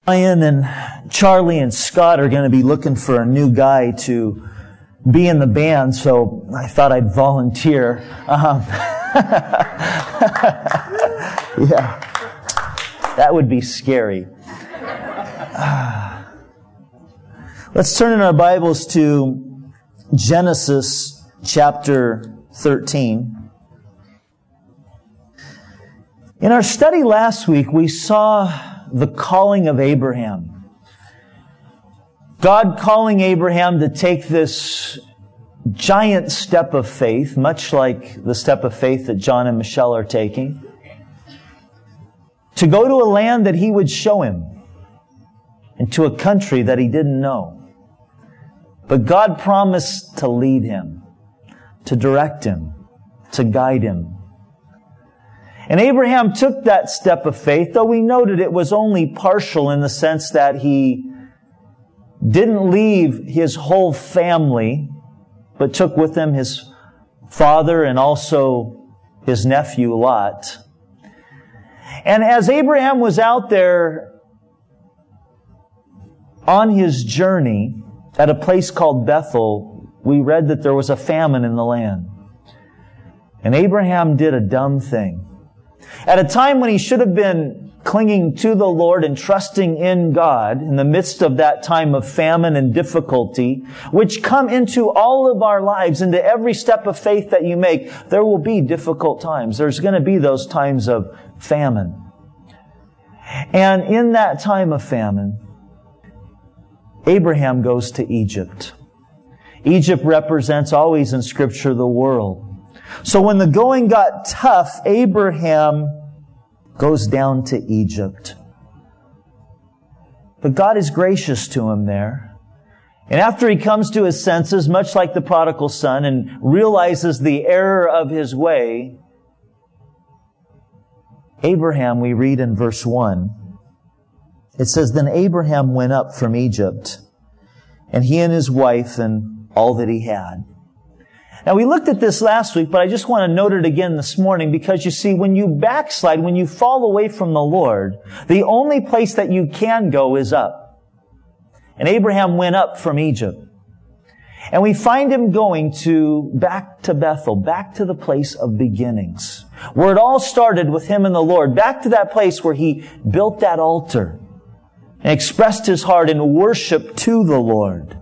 Ryan and Charlie and Scott are going to be looking for a new guy to be in the band, so I thought I'd volunteer. Yeah, that would be scary. Let's turn in our Bibles to Genesis chapter 13. In our study last week, we saw the calling of Abraham. God calling Abraham to take this giant step of faith, much like the step of faith that John and Michelle are taking, to go to a land that He would show him, and to a country that he didn't know. But God promised to lead him, to direct him, to guide him. And Abraham took that step of faith, though we noted it was only partial in the sense that he didn't leave his whole family, but took with him his father and also his nephew Lot. And as Abraham was out there on his journey at a place called Bethel, we read that there was a famine in the land. And Abraham did a dumb thing. At a time when he should have been clinging to the Lord and trusting in God in the midst of that time of famine and difficulty, which come into all of our lives, into every step of faith that you make, there will be difficult times. There's going to be those times of famine. And in that time of famine, Abraham goes to Egypt. Egypt represents always in Scripture the world. So when the going got tough, Abraham goes down to Egypt. But God is gracious to him there. And after he comes to his senses, much like the prodigal son, and realizes the error of his way, Abraham, we read in verse 1, it says, "Then Abraham went up from Egypt, and he and his wife and all that he had." Now, we looked at this last week, but I just want to note it again this morning because you see, when you backslide, when you fall away from the Lord, the only place that you can go is up. And Abraham went up from Egypt. And we find him going back to Bethel, back to the place of beginnings, where it all started with him and the Lord, back to that place where he built that altar and expressed his heart in worship to the Lord.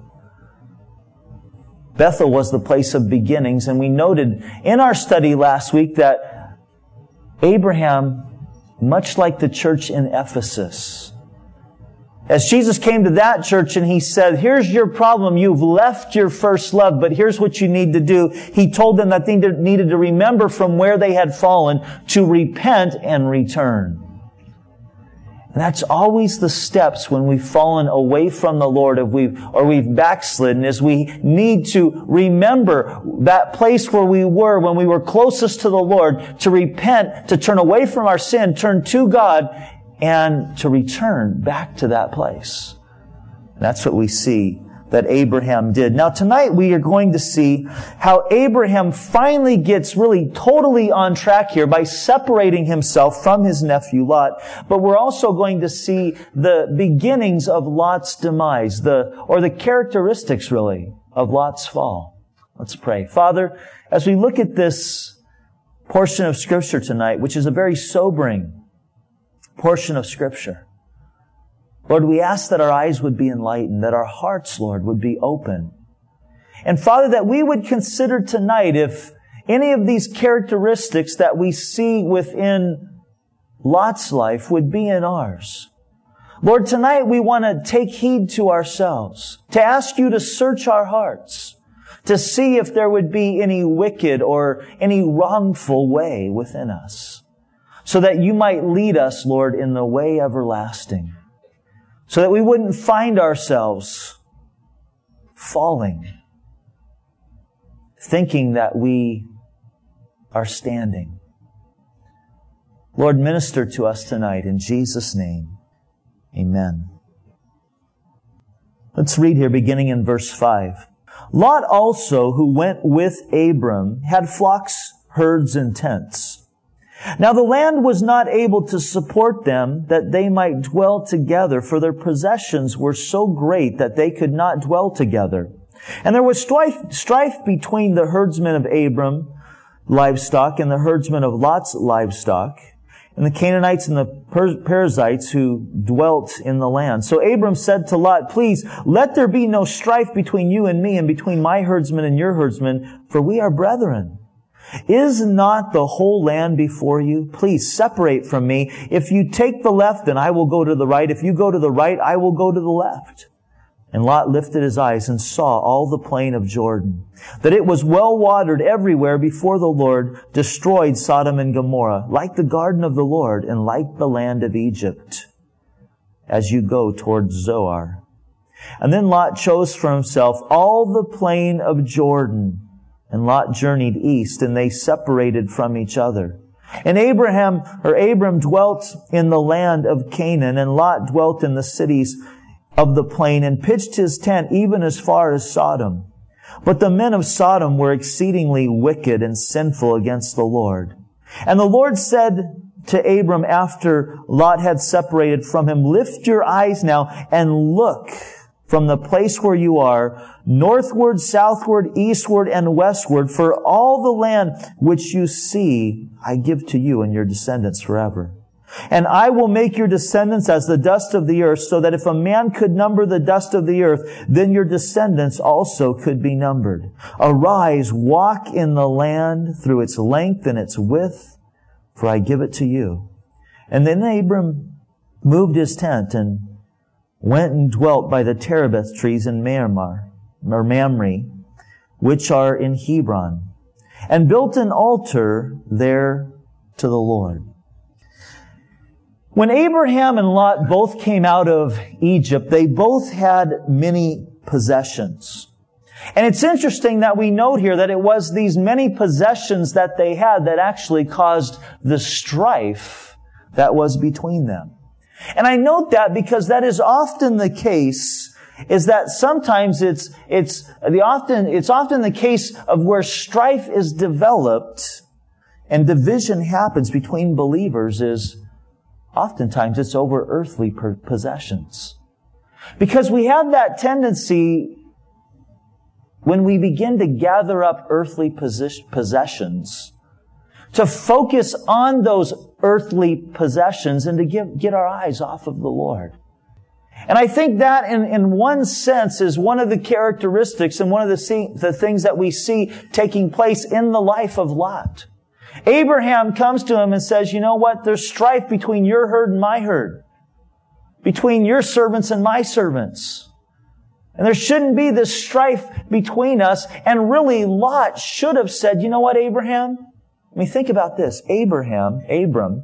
Bethel was the place of beginnings, and we noted in our study last week that Abraham, much like the church in Ephesus, as Jesus came to that church and He said, "Here's your problem. You've left your first love, but here's what you need to do." He told them that they needed to remember from where they had fallen, to repent and return. And that's always the steps when we've fallen away from the Lord, or we've backslidden, is we need to remember that place where we were when we were closest to the Lord, to repent, to turn away from our sin, turn to God, and to return back to that place. And that's what we see that Abraham did. Now tonight we are going to see how Abraham finally gets really totally on track here by separating himself from his nephew Lot. But we're also going to see the beginnings of Lot's demise, or the characteristics really of Lot's fall. Let's pray. Father, as we look at this portion of Scripture tonight, which is a very sobering portion of Scripture, Lord, we ask that our eyes would be enlightened, that our hearts, Lord, would be open. And Father, that we would consider tonight if any of these characteristics that we see within Lot's life would be in ours. Lord, tonight we want to take heed to ourselves, to ask you to search our hearts, to see if there would be any wicked or any wrongful way within us, so that you might lead us, Lord, in the way everlasting. So that we wouldn't find ourselves falling, thinking that we are standing. Lord, minister to us tonight in Jesus' name. Amen. Let's read here beginning in verse 5. "Lot also, who went with Abram, had flocks, herds, and tents. Now the land was not able to support them, that they might dwell together, for their possessions were so great that they could not dwell together. And there was strife between the herdsmen of Abram livestock and the herdsmen of Lot's livestock, and the Canaanites and the Perizzites who dwelt in the land. So Abram said to Lot, "Please, let there be no strife between you and me, and between my herdsmen and your herdsmen, for we are brethren. Is not the whole land before you? Please separate from me. If you take the left, then I will go to the right. If you go to the right, I will go to the left." And Lot lifted his eyes and saw all the plain of Jordan, that it was well watered everywhere before the Lord destroyed Sodom and Gomorrah, like the garden of the Lord and like the land of Egypt, as you go towards Zoar. And then Lot chose for himself all the plain of Jordan, and Lot journeyed east, and they separated from each other. And Abram dwelt in the land of Canaan, and Lot dwelt in the cities of the plain, and pitched his tent even as far as Sodom. But the men of Sodom were exceedingly wicked and sinful against the Lord. And the Lord said to Abram after Lot had separated from him, "Lift your eyes now and look from the place where you are, northward, southward, eastward, and westward, for all the land which you see I give to you and your descendants forever. And I will make your descendants as the dust of the earth, so that if a man could number the dust of the earth, then your descendants also could be numbered. Arise, walk in the land through its length and its width, for I give it to you." And then Abram moved his tent and went and dwelt by the terebinth trees in Mamre, which are in Hebron, and built an altar there to the Lord. When Abraham and Lot both came out of Egypt, they both had many possessions. And it's interesting that we note here that it was these many possessions that they had that actually caused the strife that was between them. And I note that because that is often the case, is that sometimes it's often the case of where strife is developed and division happens between believers is oftentimes it's over earthly possessions. Because we have that tendency when we begin to gather up earthly possessions to focus on those earthly possessions and to get our eyes off of the Lord. And I think that in one sense is one of the characteristics and one of the things that we see taking place in the life of Lot. Abraham comes to him and says, "You know what? There's strife between your herd and my herd, between your servants and my servants. And there shouldn't be this strife between us." And really, Lot should have said, "You know what, Abraham?" I mean, think about this. Abram,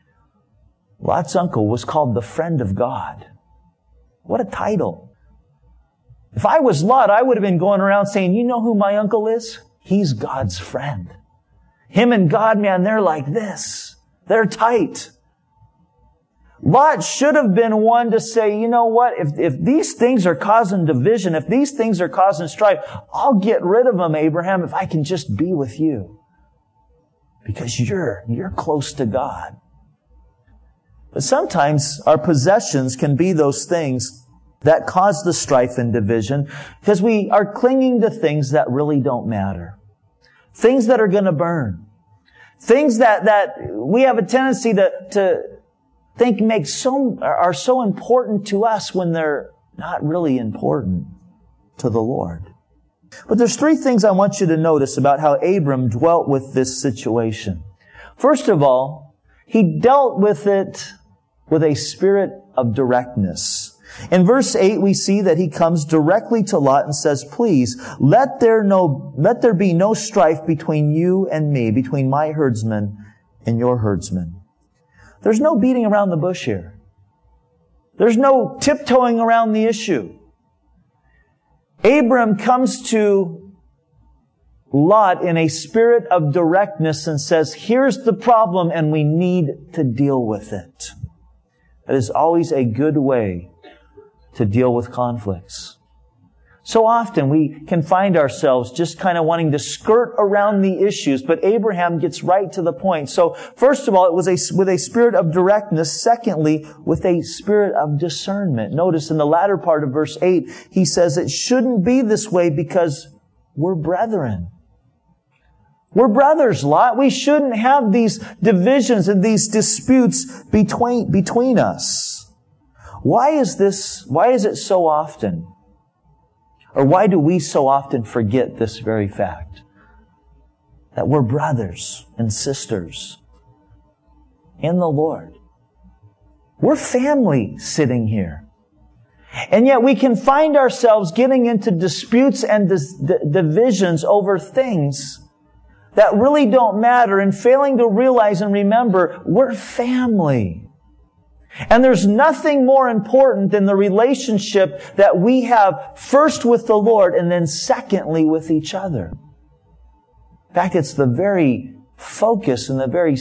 Lot's uncle, was called the friend of God. What a title. If I was Lot, I would have been going around saying, "You know who my uncle is? He's God's friend. Him and God, man, they're like this. They're tight." Lot should have been one to say, "You know what? If these things are causing division, if these things are causing strife, I'll get rid of them, Abraham, if I can just be with you. Because you're close to God." But sometimes our possessions can be those things that cause the strife and division because we are clinging to things that really don't matter. Things that are going to burn. Things that we have a tendency to think are so important to us when they're not really important to the Lord. But there's three things I want you to notice about how Abram dwelt with this situation. First of all, he dealt with it with a spirit of directness. In verse 8, we see that he comes directly to Lot and says, "Please, let there be no strife between you and me, between my herdsmen and your herdsmen." There's no beating around the bush here. There's no tiptoeing around the issue. Abram comes to Lot in a spirit of directness and says, "Here's the problem and we need to deal with it." That is always a good way to deal with conflicts. So often we can find ourselves just kind of wanting to skirt around the issues, but Abraham gets right to the point. So first of all, it was with a spirit of directness. Secondly, with a spirit of discernment. Notice in the latter part of verse 8, he says it shouldn't be this way because we're brethren. We're brothers, Lot. We shouldn't have these divisions and these disputes between us. Why is it so often? Or why do we so often forget this very fact? That we're brothers and sisters in the Lord. We're family sitting here. And yet we can find ourselves getting into disputes and divisions over things that really don't matter and failing to realize and remember we're family. And there's nothing more important than the relationship that we have first with the Lord and then secondly with each other. In fact, it's the very focus and the very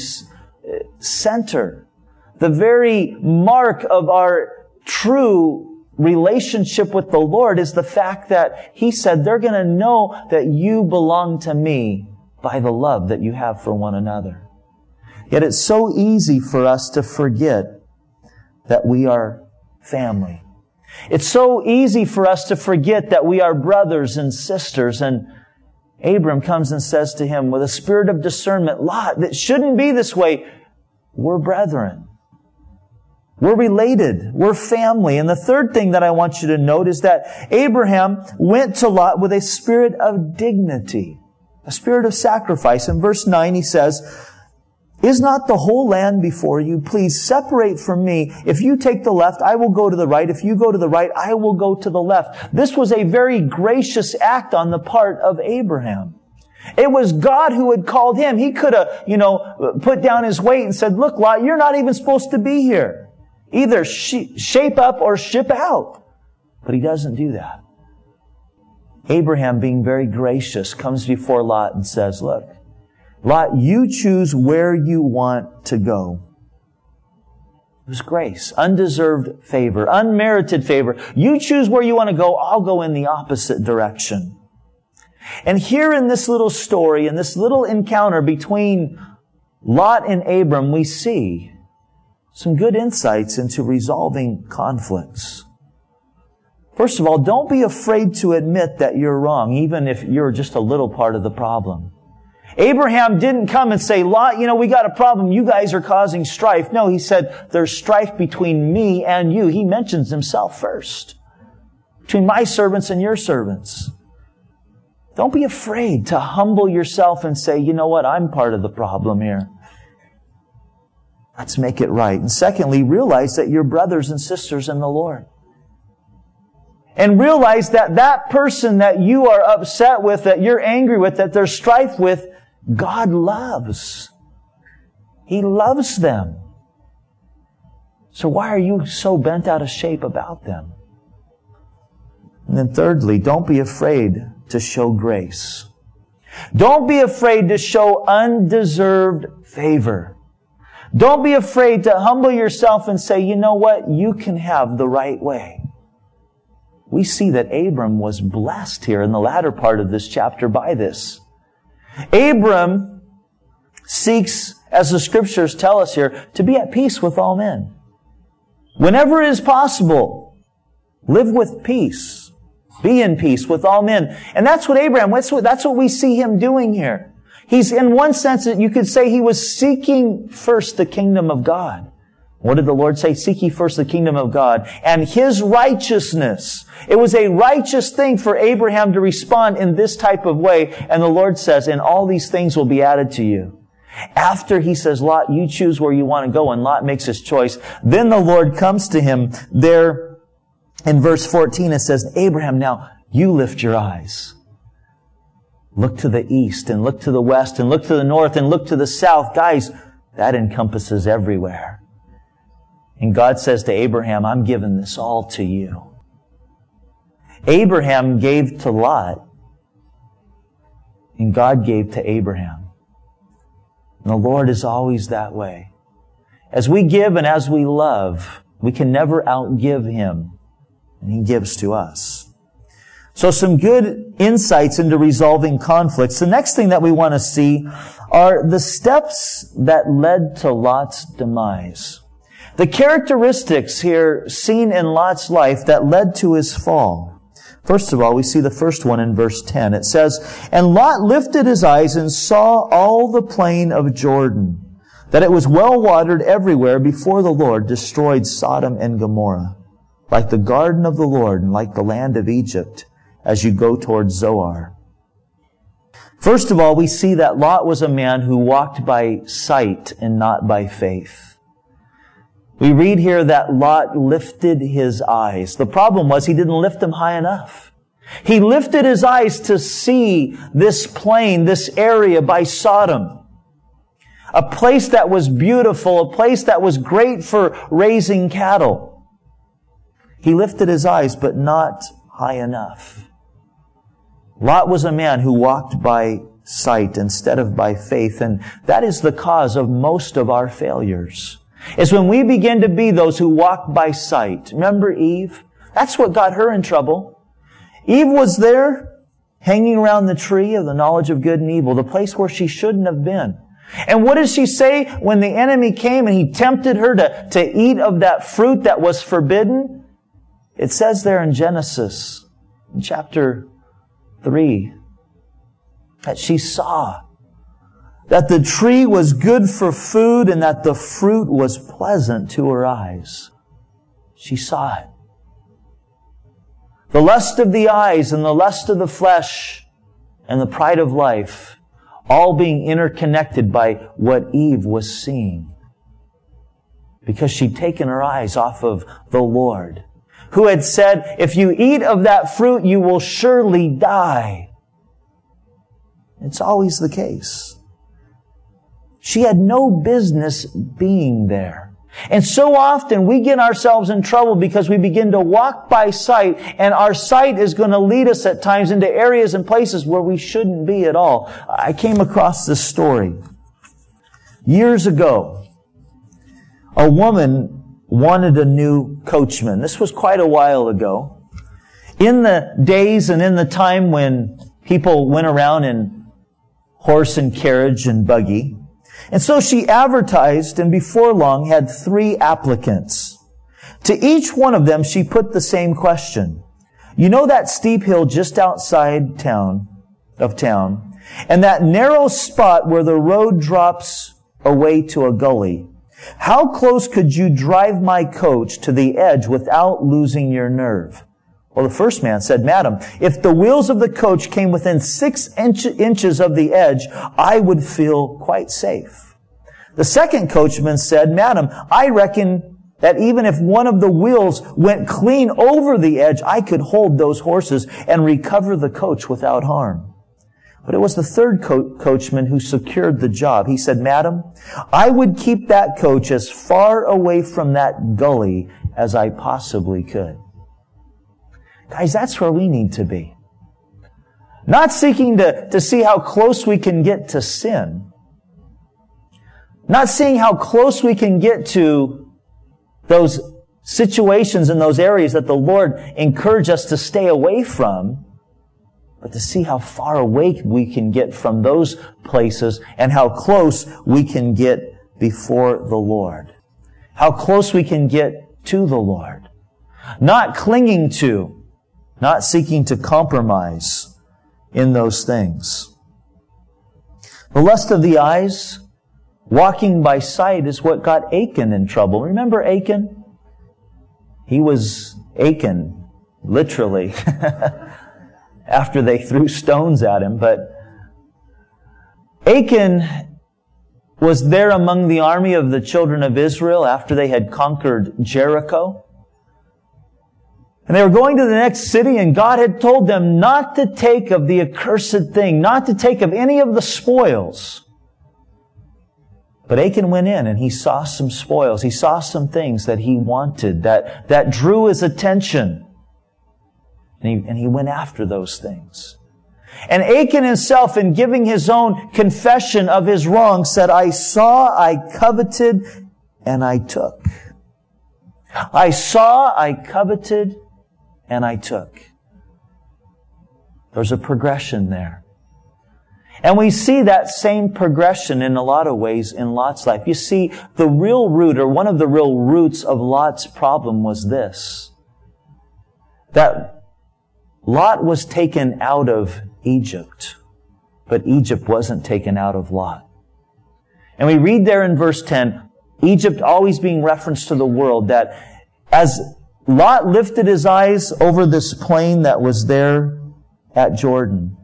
center, the very mark of our true relationship with the Lord is the fact that He said they're going to know that you belong to me by the love that you have for one another. Yet it's so easy for us to forget that we are family. It's so easy for us to forget that we are brothers and sisters. And Abram comes and says to him with a spirit of discernment, Lot, that shouldn't be this way. We're brethren. We're related. We're family. And the third thing that I want you to note is that Abraham went to Lot with a spirit of dignity, a spirit of sacrifice. In verse 9 he says, is not the whole land before you? Please separate from me. If you take the left, I will go to the right. If you go to the right, I will go to the left. This was a very gracious act on the part of Abraham. It was God who had called him. He could have, put down his weight and said, look, Lot, you're not even supposed to be here. Either shape up or ship out. But he doesn't do that. Abraham, being very gracious, comes before Lot and says, look, Lot, you choose where you want to go. It was grace, undeserved favor, unmerited favor. You choose where you want to go. I'll go in the opposite direction. And here in this little story, in this little encounter between Lot and Abram, we see some good insights into resolving conflicts. First of all, don't be afraid to admit that you're wrong, even if you're just a little part of the problem. Abraham didn't come and say, Lot, we got a problem. You guys are causing strife. No, he said, there's strife between me and you. He mentions himself first. Between my servants and your servants. Don't be afraid to humble yourself and say, you know what, I'm part of the problem here. Let's make it right. And secondly, realize that you're brothers and sisters in the Lord. And realize that that person that you are upset with, that you're angry with, that there's strife with, God loves. He loves them. So why are you so bent out of shape about them? And then thirdly, don't be afraid to show grace. Don't be afraid to show undeserved favor. Don't be afraid to humble yourself and say, you know what? You can have the right way. We see that Abram was blessed here in the latter part of this chapter by this. Abram seeks, as the Scriptures tell us here, to be at peace with all men. Whenever it is possible, live with peace. Be in peace with all men. And that's what Abraham, that's what we see him doing here. He's, in one sense, you could say he was seeking first the kingdom of God. What did the Lord say? Seek ye first the kingdom of God and His righteousness. It was a righteous thing for Abraham to respond in this type of way. And the Lord says, and all these things will be added to you. After He says, Lot, you choose where you want to go, and Lot makes his choice, then the Lord comes to him there in verse 14. It says, Abraham, now you lift your eyes. Look to the east and look to the west and look to the north and look to the south. Guys, that encompasses everywhere. And God says to Abraham, I'm giving this all to you. Abraham gave to Lot, and God gave to Abraham. And the Lord is always that way. As we give and as we love, we can never outgive Him, and He gives to us. So some good insights into resolving conflicts. The next thing that we want to see are the steps that led to Lot's demise. The characteristics here seen in Lot's life that led to his fall. First of all, we see the first one in verse 10. It says, "And Lot lifted his eyes and saw all the plain of Jordan, that it was well watered everywhere before the Lord destroyed Sodom and Gomorrah, like the garden of the Lord and like the land of Egypt, as you go towards Zoar." First of all, we see that Lot was a man who walked by sight and not by faith. We read here that Lot lifted his eyes. The problem was he didn't lift them high enough. He lifted his eyes to see this plain, this area by Sodom. A place that was beautiful, a place that was great for raising cattle. He lifted his eyes, but not high enough. Lot was a man who walked by sight instead of by faith, and that is the cause of most of our failures. Is when we begin to be those who walk by sight. Remember Eve? That's what got her in trouble. Eve was there, hanging around the tree of the knowledge of good and evil, the place where she shouldn't have been. And what did she say when the enemy came and he tempted her to eat of that fruit that was forbidden? It says there in Genesis, in chapter 3, that she saw that the tree was good for food and that the fruit was pleasant to her eyes. She saw it. The lust of the eyes and the lust of the flesh and the pride of life, all being interconnected by what Eve was seeing. Because she'd taken her eyes off of the Lord, who had said, "If you eat of that fruit, you will surely die." It's always the case. She had no business being there. And so often we get ourselves in trouble because we begin to walk by sight, and our sight is going to lead us at times into areas and places where we shouldn't be at all. I came across this story. Years ago, a woman wanted a new coachman. This was quite a while ago. In the days and in the time when people went around in horse and carriage and buggy. And so she advertised, and before long had 3 applicants. To each one of them, she put the same question. "You know that steep hill just outside town, and that narrow spot where the road drops away to a gully? How close could you drive my coach to the edge without losing your nerve?" Well, the first man said, "Madam, if the wheels of the coach came within 6 inches of the edge, I would feel quite safe." The second coachman said, "Madam, I reckon that even if one of the wheels went clean over the edge, I could hold those horses and recover the coach without harm." But it was the third coachman who secured the job. He said, "Madam, I would keep that coach as far away from that gully as I possibly could." Guys, that's where we need to be. Not seeking to see how close we can get to sin. Not seeing how close we can get to those situations in those areas that the Lord encouraged us to stay away from, but to see how far away we can get from those places and how close we can get before the Lord. How close we can get to the Lord. Not clinging to, not seeking to compromise in those things. The lust of the eyes, walking by sight, is what got Achan in trouble. Remember Achan? He was Achan, literally, after they threw stones at him. But Achan was there among the army of the children of Israel after they had conquered Jericho. And they were going to the next city, and God had told them not to take of the accursed thing, not to take of any of the spoils. But Achan went in and he saw some spoils. He saw some things that he wanted, that drew his attention. And he went after those things. And Achan himself, in giving his own confession of his wrong, said, "I saw, I coveted, and I took." I saw, I coveted, and I took. There's a progression there. And we see that same progression in a lot of ways in Lot's life. You see, the real root, or one of the real roots of Lot's problem was this: that Lot was taken out of Egypt, but Egypt wasn't taken out of Lot. And we read there in verse 10, Egypt always being referenced to the world, that as Lot lifted his eyes over this plain that was there at Jordan,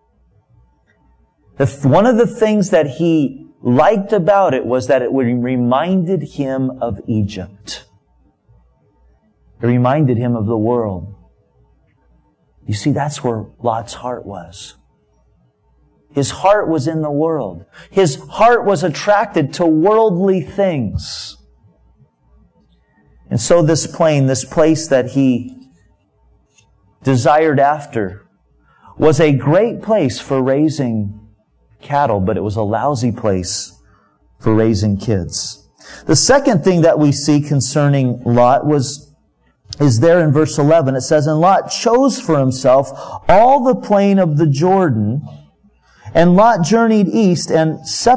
one of the things that he liked about it was that it reminded him of Egypt. It reminded him of the world. You see, that's where Lot's heart was. His heart was in the world. His heart was attracted to worldly things. And so this plain, this place that he desired after, was a great place for raising cattle, but it was a lousy place for raising kids. The second thing that we see concerning Lot is there in verse 11. It says, "And Lot chose for himself all the plain of the Jordan, and Lot journeyed east and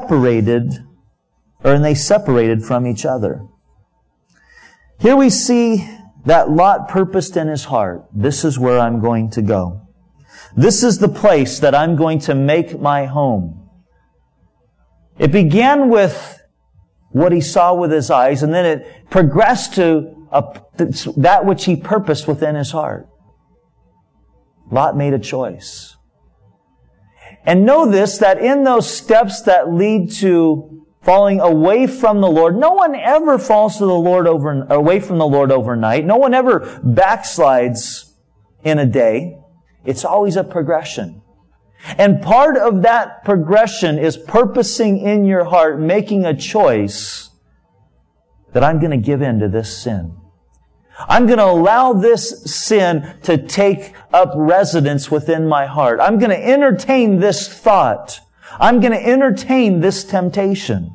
they separated from each other." Here we see that Lot purposed in his heart, this is where I'm going to go. This is the place that I'm going to make my home. It began with what he saw with his eyes, and then it progressed to that which he purposed within his heart. Lot made a choice. And know this, that in those steps that lead to falling away from the Lord, no one ever falls to the Lord away from the Lord overnight. No one ever backslides in a day. It's always a progression. And part of that progression is purposing in your heart, making a choice that I'm going to give in to this sin. I'm going to allow this sin to take up residence within my heart. I'm going to entertain this thought. I'm going to entertain this temptation.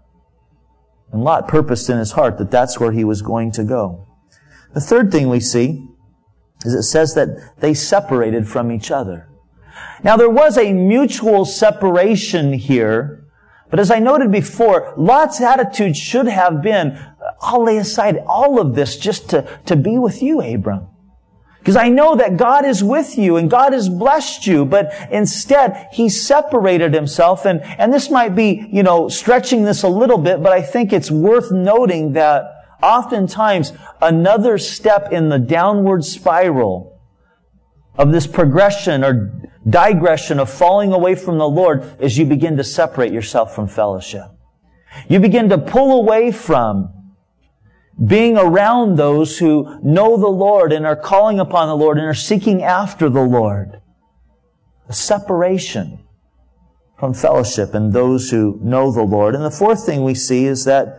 And Lot purposed in his heart that that's where he was going to go. The third thing we see is it says that they separated from each other. Now there was a mutual separation here, but as I noted before, Lot's attitude should have been, I'll lay aside all of this just to be with you, Abram. Because I know that God is with you and God has blessed you, but instead he separated himself. And this might be, stretching this a little bit, but I think it's worth noting that oftentimes another step in the downward spiral of this progression or digression of falling away from the Lord is you begin to separate yourself from fellowship. You begin to pull away from being around those who know the Lord and are calling upon the Lord and are seeking after the Lord. A separation from fellowship and those who know the Lord. And the fourth thing we see is that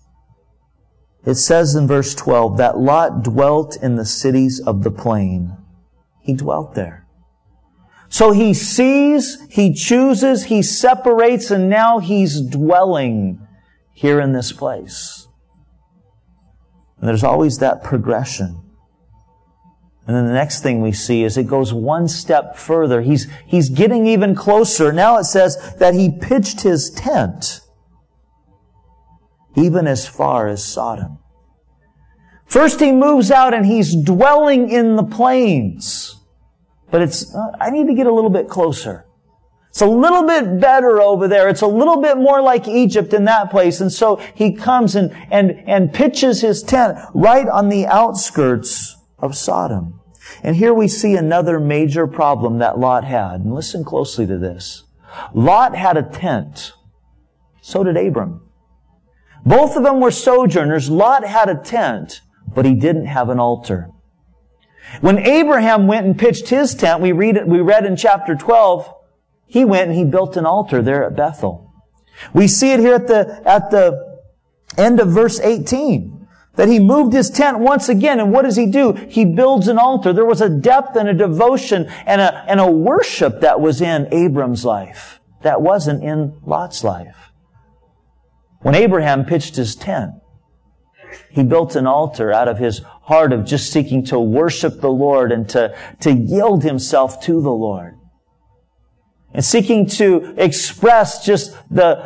it says in verse 12 that Lot dwelt in the cities of the plain. He dwelt there. So he sees, he chooses, he separates, and now he's dwelling here in this place. And there's always that progression. And then the next thing we see is it goes one step further. He's getting even closer. Now it says that he pitched his tent even as far as Sodom. First he moves out and he's dwelling in the plains. But I need to get a little bit closer. It's a little bit better over there. It's a little bit more like Egypt in that place. And so he comes and pitches his tent right on the outskirts of Sodom. And here we see another major problem that Lot had. And listen closely to this. Lot had a tent. So did Abram. Both of them were sojourners. Lot had a tent, but he didn't have an altar. When Abraham went and pitched his tent, we read in chapter 12, he went and he built an altar there at Bethel. We see it here at the end of verse 18, that he moved his tent once again, and what does he do? He builds an altar. There was a depth and a devotion and a worship that was in Abram's life that wasn't in Lot's life. When Abraham pitched his tent, he built an altar out of his heart of just seeking to worship the Lord and to yield himself to the Lord. And seeking to express just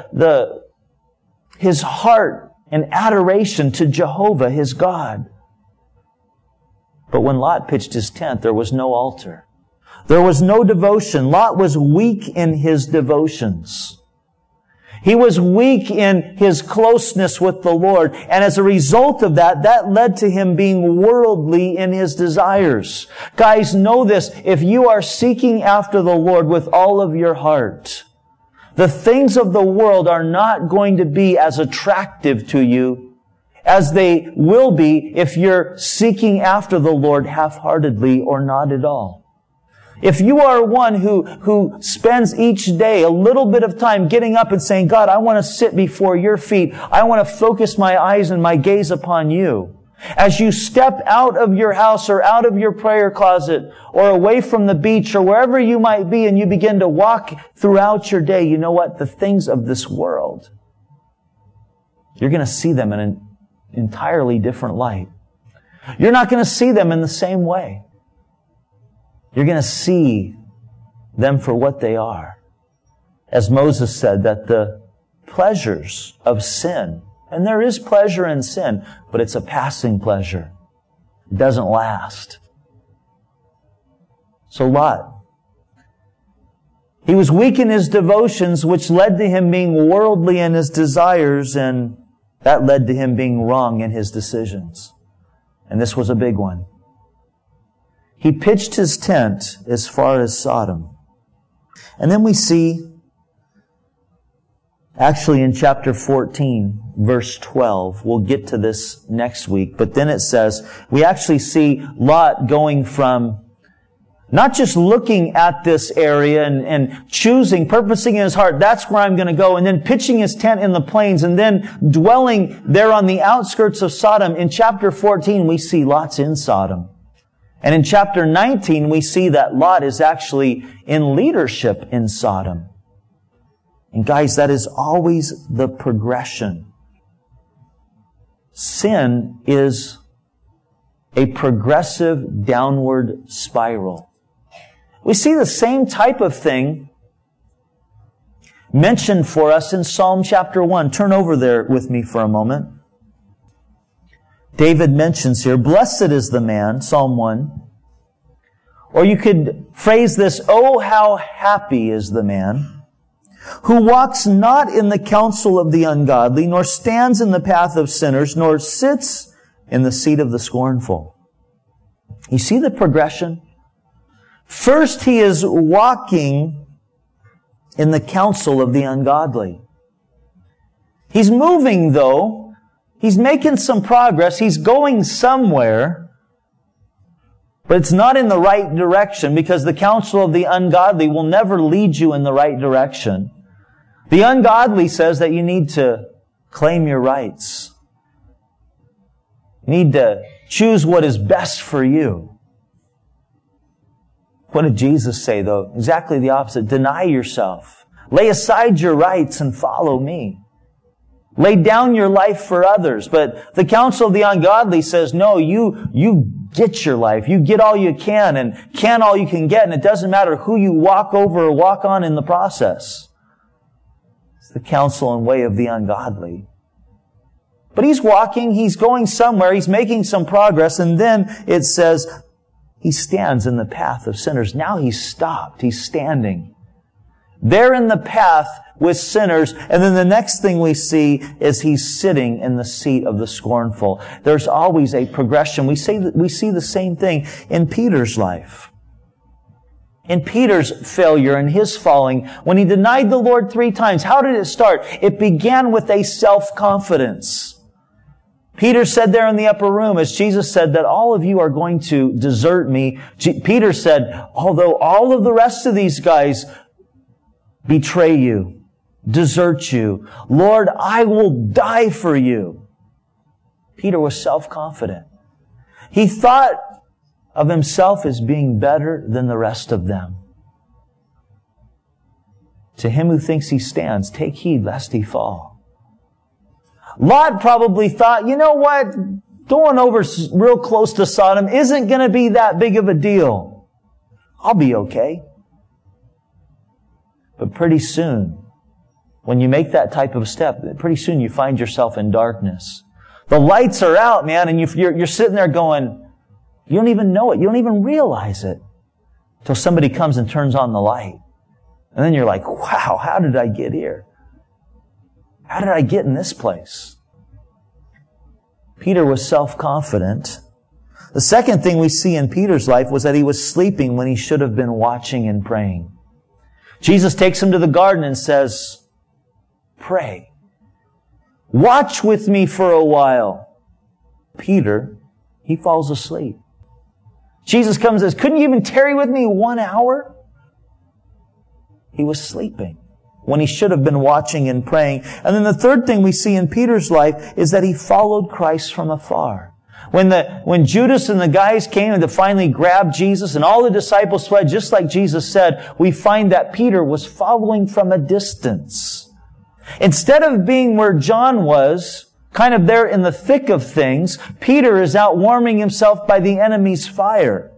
his heart and adoration to Jehovah, his God. But when Lot pitched his tent, there was no altar. There was no devotion. Lot was weak in his devotions. He was weak in his closeness with the Lord. And as a result of that, that led to him being worldly in his desires. Guys, know this. If you are seeking after the Lord with all of your heart, the things of the world are not going to be as attractive to you as they will be if you're seeking after the Lord half-heartedly or not at all. If you are one who spends each day a little bit of time getting up and saying, God, I want to sit before your feet. I want to focus my eyes and my gaze upon you. As you step out of your house or out of your prayer closet or away from the beach or wherever you might be and you begin to walk throughout your day, you know what? The things of this world, you're going to see them in an entirely different light. You're not going to see them in the same way. You're going to see them for what they are. As Moses said, that the pleasures of sin, and there is pleasure in sin, but it's a passing pleasure. It doesn't last. So Lot, he was weak in his devotions, which led to him being worldly in his desires, and that led to him being wrong in his decisions. And this was a big one. He pitched his tent as far as Sodom. And then we see, actually in chapter 14, verse 12, we'll get to this next week, but then it says, we actually see Lot going from not just looking at this area and choosing, purposing in his heart, that's where I'm going to go, and then pitching his tent in the plains, and then dwelling there on the outskirts of Sodom. In chapter 14, we see Lot's in Sodom. And in chapter 19, we see that Lot is actually in leadership in Sodom. And guys, that is always the progression. Sin is a progressive downward spiral. We see the same type of thing mentioned for us in Psalm chapter 1. Turn over there with me for a moment. David mentions here, blessed is the man, Psalm 1. Or you could phrase this, oh, how happy is the man who walks not in the counsel of the ungodly, nor stands in the path of sinners, nor sits in the seat of the scornful. You see the progression? First, he is walking in the counsel of the ungodly. He's moving, though. He's making some progress. He's going somewhere. But it's not in the right direction, because the counsel of the ungodly will never lead you in the right direction. The ungodly says that you need to claim your rights. You need to choose what is best for you. What did Jesus say, though? Exactly the opposite. Deny yourself. Lay aside your rights and follow me. Lay down your life for others. But the counsel of the ungodly says, no, you get your life. You get all you can and can all you can get. And it doesn't matter who you walk over or walk on in the process. It's the counsel and way of the ungodly. But he's walking, he's going somewhere, he's making some progress. And then it says, he stands in the path of sinners. Now he's stopped. He's standing there in the path with sinners. And then the next thing we see is he's sitting in the seat of the scornful. There's always a progression. We see the same thing in Peter's life. In Peter's failure and his falling, when he denied the Lord 3 times, how did it start? It began with a self-confidence. Peter said there in the upper room, as Jesus said that all of you are going to desert me, Peter said, although all of the rest of these guys betray you, desert you, Lord, I will die for you. Peter was self-confident. He thought of himself as being better than the rest of them. To him who thinks he stands, take heed lest he fall. Lot probably thought, you know what? going over real close to Sodom isn't going to be that big of a deal. I'll be okay. But pretty soon, when you make that type of step, pretty soon you find yourself in darkness. The lights are out, man, and you're sitting there going, you don't even know it. You don't even realize it until somebody comes and turns on the light. And then you're like, wow, how did I get here? How did I get in this place? Peter was self-confident. The second thing we see in Peter's life was that he was sleeping when he should have been watching and praying. Jesus takes him to the garden and says, pray. Watch with me for a while. Peter, he falls asleep. Jesus comes and says, couldn't you even tarry with me 1 hour? He was sleeping when he should have been watching and praying. And then the third thing we see in Peter's life is that he followed Christ from afar. When Judas and the guys came to finally grab Jesus and all the disciples fled, just like Jesus said, we find that Peter was following from a distance. Instead of being where John was, kind of there in the thick of things, Peter is out warming himself by the enemy's fire.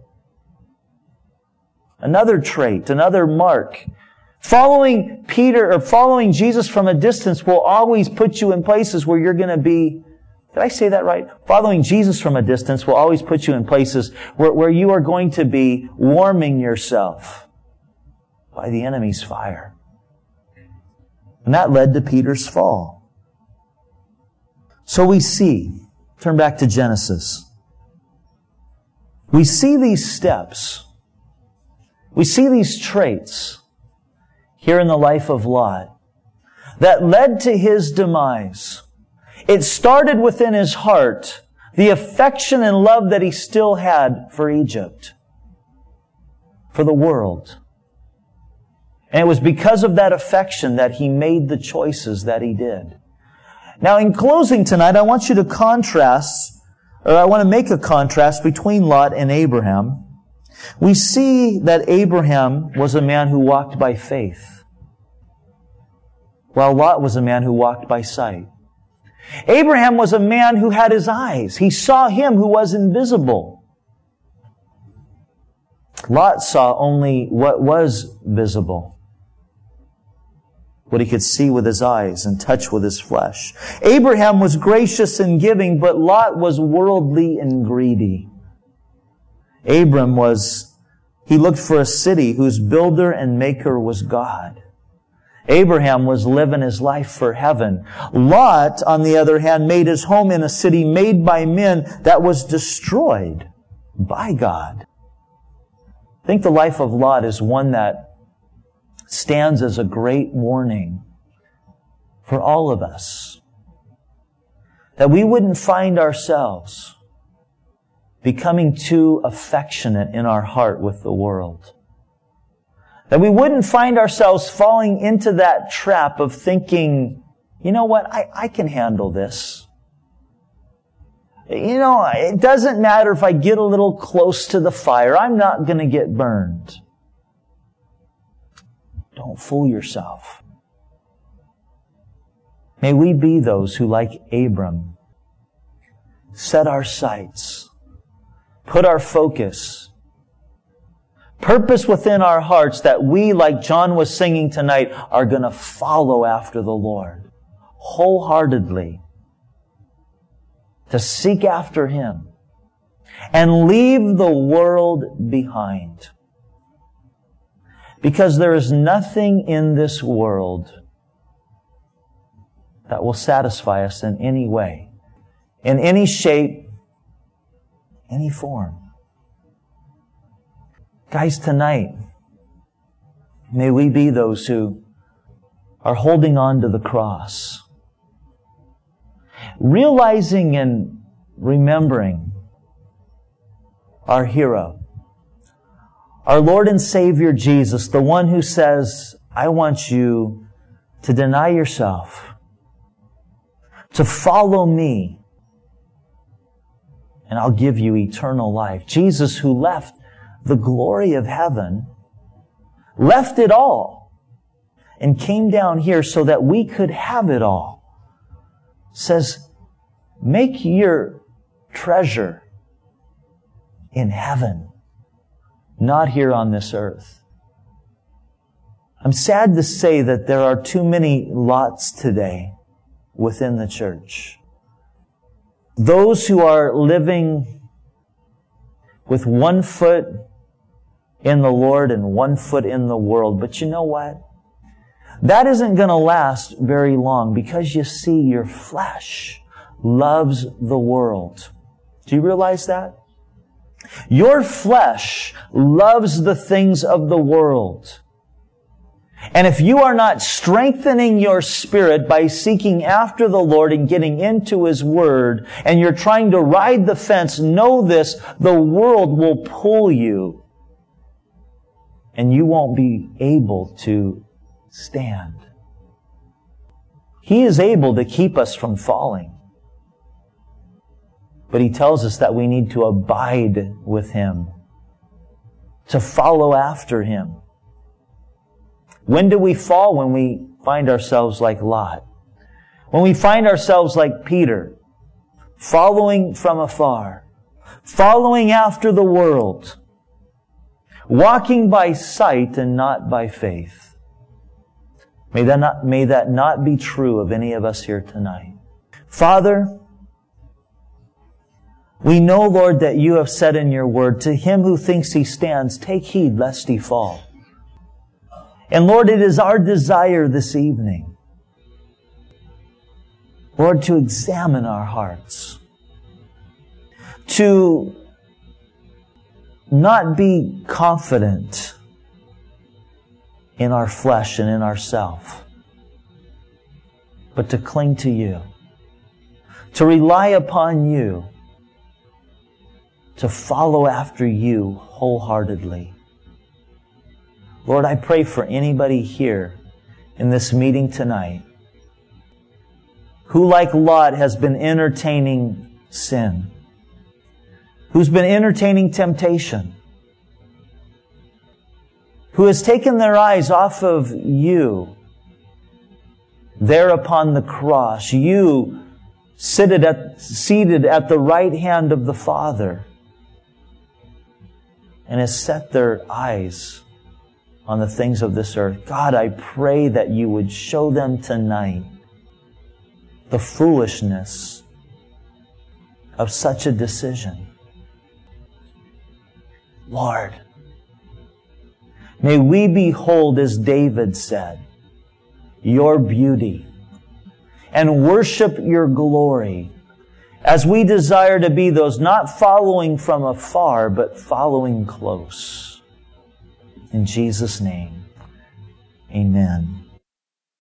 Another trait, another mark. Following Peter or following Jesus from a distance will always put you in places where you're going to be, did I say that right? Following Jesus from a distance will always put you in places where you are going to be warming yourself by the enemy's fire. And that led to Peter's fall. So we see, turn back to Genesis. We see these steps. We see these traits here in the life of Lot that led to his demise. It started within his heart, the affection and love that he still had for Egypt, for the world. And it was because of that affection that he made the choices that he did. Now, in closing tonight, I want you to I want to make a contrast between Lot and Abraham. We see that Abraham was a man who walked by faith, while Lot was a man who walked by sight. Abraham was a man who had his eyes. He saw him who was invisible. Lot saw only what was visible, what he could see with his eyes and touch with his flesh. Abraham was gracious and giving, but Lot was worldly and greedy. He looked for a city whose builder and maker was God. Abraham was living his life for heaven. Lot, on the other hand, made his home in a city made by men that was destroyed by God. I think the life of Lot is one that stands as a great warning for all of us. That we wouldn't find ourselves becoming too affectionate in our heart with the world. That we wouldn't find ourselves falling into that trap of thinking, you know what, I can handle this. You know, it doesn't matter if I get a little close to the fire. I'm not going to get burned. Don't fool yourself. May we be those who, like Abram, set our sights, put our focus, purpose within our hearts that we, like John was singing tonight, are going to follow after the Lord wholeheartedly, to seek after Him and leave the world behind. Because there is nothing in this world that will satisfy us in any way, in any shape, any form. Guys, tonight, may we be those who are holding on to the cross, realizing and remembering our hero, our Lord and Savior Jesus, the one who says, I want you to deny yourself, to follow me, and I'll give you eternal life. Jesus, who left the glory of heaven, left it all, and came down here so that we could have it all, says, make your treasure in heaven, not here on this earth. I'm sad to say that there are too many Lots today within the church. Those who are living with one foot in the Lord and one foot in the world. But you know what? That isn't going to last very long, because you see, your flesh loves the world. Do you realize that? Your flesh loves the things of the world. And if you are not strengthening your spirit by seeking after the Lord and getting into His Word, and you're trying to ride the fence, know this, the world will pull you, and you won't be able to stand. He is able to keep us from falling. But He tells us that we need to abide with Him, to follow after Him. When do we fall? When we find ourselves like Lot. When we find ourselves like Peter, following from afar, following after the world, walking by sight and not by faith. May that not be true of any of us here tonight. Father, we know, Lord, that You have said in Your Word, to him who thinks he stands, take heed lest he fall. And Lord, it is our desire this evening, Lord, to examine our hearts, to not be confident in our flesh and in ourself, but to cling to You, to rely upon You, to follow after You wholeheartedly. Lord, I pray for anybody here in this meeting tonight who, like Lot, has been entertaining sin, who's been entertaining temptation, who has taken their eyes off of You there upon the cross, You seated at the right hand of the Father, and has set their eyes on the things of this earth. God, I pray that You would show them tonight the foolishness of such a decision. Lord, may we behold, as David said, Your beauty and worship Your glory, as we desire to be those not following from afar, but following close. In Jesus' name, amen.